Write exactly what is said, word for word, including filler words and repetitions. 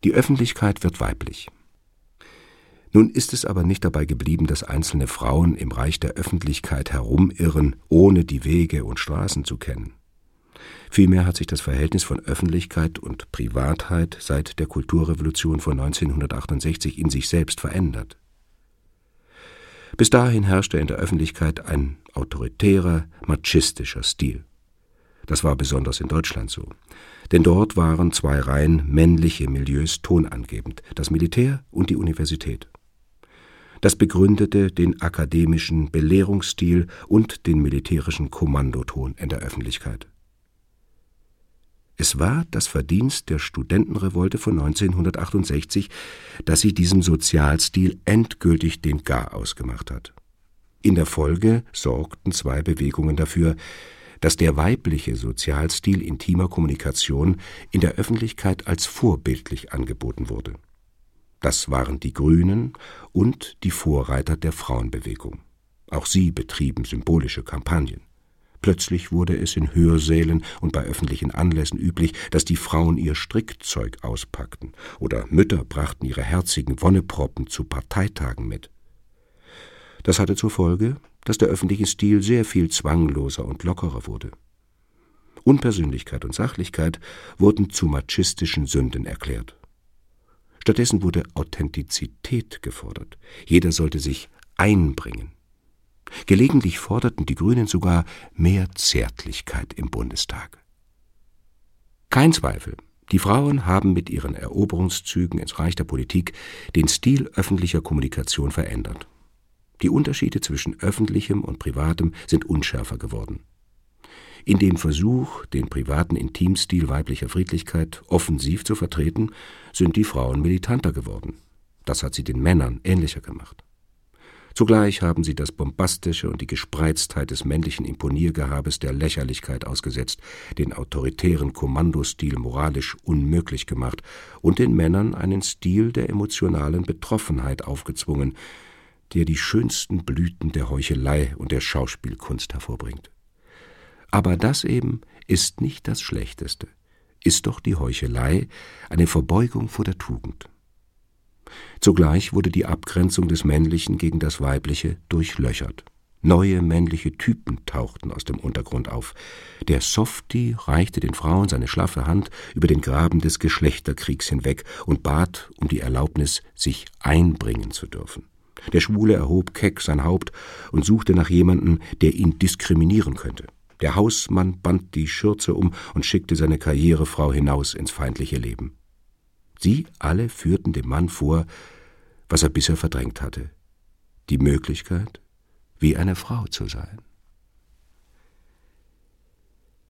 Die Öffentlichkeit wird weiblich. Nun ist es aber nicht dabei geblieben, dass einzelne Frauen im Reich der Öffentlichkeit herumirren, ohne die Wege und Straßen zu kennen. Vielmehr hat sich das Verhältnis von Öffentlichkeit und Privatheit seit der Kulturrevolution von neunzehnhundertachtundsechzig in sich selbst verändert. Bis dahin herrschte in der Öffentlichkeit ein autoritärer, machistischer Stil. Das war besonders in Deutschland so. Denn dort waren zwei rein männliche Milieus tonangebend, das Militär und die Universität. Das begründete den akademischen Belehrungsstil und den militärischen Kommandoton in der Öffentlichkeit. Es war das Verdienst der Studentenrevolte von neunzehnhundertachtundsechzig, dass sie diesem Sozialstil endgültig den Garaus gemacht hat. In der Folge sorgten zwei Bewegungen dafür, dass der weibliche Sozialstil intimer Kommunikation in der Öffentlichkeit als vorbildlich angeboten wurde. Das waren die Grünen und die Vorreiter der Frauenbewegung. Auch sie betrieben symbolische Kampagnen. Plötzlich wurde es in Hörsälen und bei öffentlichen Anlässen üblich, dass die Frauen ihr Strickzeug auspackten, oder Mütter brachten ihre herzigen Wonneproppen zu Parteitagen mit. Das hatte zur Folge, dass der öffentliche Stil sehr viel zwangloser und lockerer wurde. Unpersönlichkeit und Sachlichkeit wurden zu machistischen Sünden erklärt. Stattdessen wurde Authentizität gefordert. Jeder sollte sich einbringen. Gelegentlich forderten die Grünen sogar mehr Zärtlichkeit im Bundestag. Kein Zweifel, die Frauen haben mit ihren Eroberungszügen ins Reich der Politik den Stil öffentlicher Kommunikation verändert. Die Unterschiede zwischen öffentlichem und privatem sind unschärfer geworden. In dem Versuch, den privaten Intimstil weiblicher Friedlichkeit offensiv zu vertreten, sind die Frauen militanter geworden. Das hat sie den Männern ähnlicher gemacht. Zugleich haben sie das Bombastische und die Gespreiztheit des männlichen Imponiergehabes der Lächerlichkeit ausgesetzt, den autoritären Kommandostil moralisch unmöglich gemacht und den Männern einen Stil der emotionalen Betroffenheit aufgezwungen, der die schönsten Blüten der Heuchelei und der Schauspielkunst hervorbringt. Aber das eben ist nicht das Schlechteste, ist doch die Heuchelei eine Verbeugung vor der Tugend. Zugleich wurde die Abgrenzung des Männlichen gegen das Weibliche durchlöchert. Neue männliche Typen tauchten aus dem Untergrund auf. Der Softie reichte den Frauen seine schlaffe Hand über den Graben des Geschlechterkriegs hinweg und bat um die Erlaubnis, sich einbringen zu dürfen. Der Schwule erhob keck sein Haupt und suchte nach jemandem, der ihn diskriminieren könnte. Der Hausmann band die Schürze um und schickte seine Karrierefrau hinaus ins feindliche Leben. Sie alle führten dem Mann vor, was er bisher verdrängt hatte: die Möglichkeit, wie eine Frau zu sein.